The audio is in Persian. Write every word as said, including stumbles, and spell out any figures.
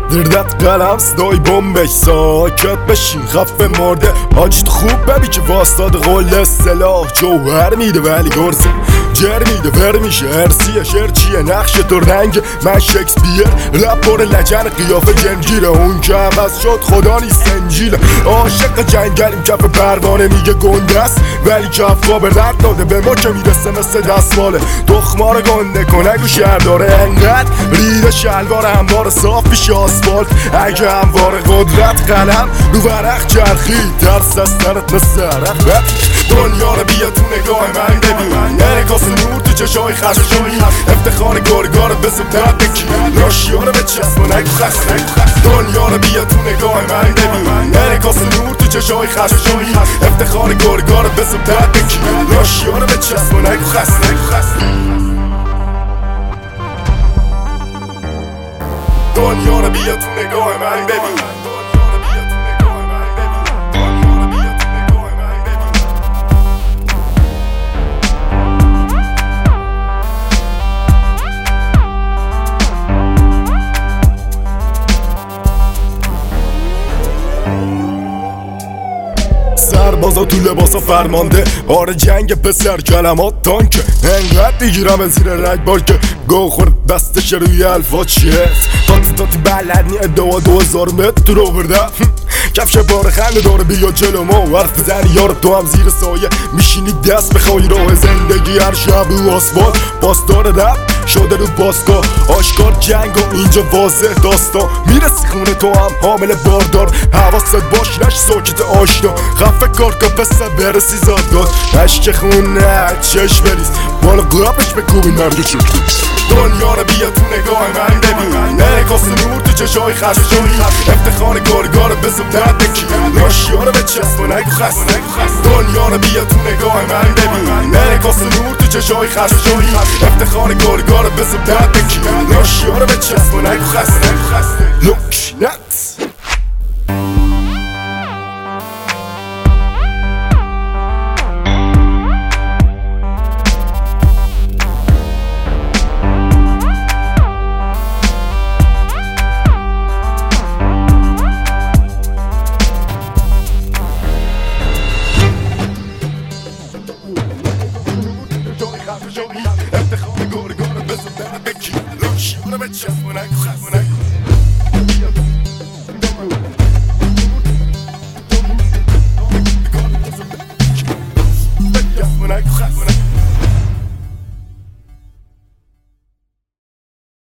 دردت قلم صدای بمبش ساکت بشین خفه مرده حاج تو خوب ببی که واسطاد قول سلاح جوهر میده ولی گرسه جر میده ور میشه ارسیه شعر چیه نقش تو رنگ من شکسپیر لب پر لجن قیافه جنگیره اون که عوض شد خدا نیست انجیله عاشق جنگلیم کف پروانه میگه گنده است ولی کفا به رد داده به ما که میرسه مثل دستماله تخمار گنده کنگ و شهر داره انقدر ریده شلوار هموار صاف پیش آسفالت اگه هموار قدرت قلم رو ورق چرخی ترس از سرت مثل عرق دنیا رو بیا تو نگاه من ببین انعکاس نور تو چشای خشمگین افتخار گرگار بزن درد بکی راشیا رو بچسب و نگو خسته دنیا رو بیا تو نگاه من ببین انعکاس نور تو چشای خشمگین افتخار گرگار بزن درد بکی راشیا رو بچسب و نگو خسته دنیا رو بیا تو نگاه من ببین سربازا تو لباسا فرمانده آره جنگ پسر کلمات تانکه انقدر بگیرم از زیر رگبار که گو خورد دستش روی الفا چیه تات تات بلدنی ادعا دو هزار متر رو برده کفش بار خنده داره بیا جلو ما ورف بزنی یار تو هم زیر سایه میشینی دست بخوای راه زندگی هر شب رو آسفال پاسدار رپ شده رو باسکا آشکار جنگ و اینجا واضح داستان میرسی خونه تو هم حامل باردار حواست باش نش ساکت آشنا خفه کار که پسه برسی زادگاه عشق خونه چشم بریز بالا قلبش بکوبی نرگه چکت دنیا رو بیا تو نگاه من ببین انعکاس نور تو چشای خشمگین افتخار گرگار بزن درد بکی راشیا رو بچسب و نگو خسته دنیا رو بیا تو نگاه من ببین انعکاس نور تو چشای خشمگین افتخار گرگار بزن درد بکی راشیا رو بچسب و نگو خسته لوک نت افتخار گرگار بزن درد بکی راشیا رو بچسب و نگو خسته نگو خسته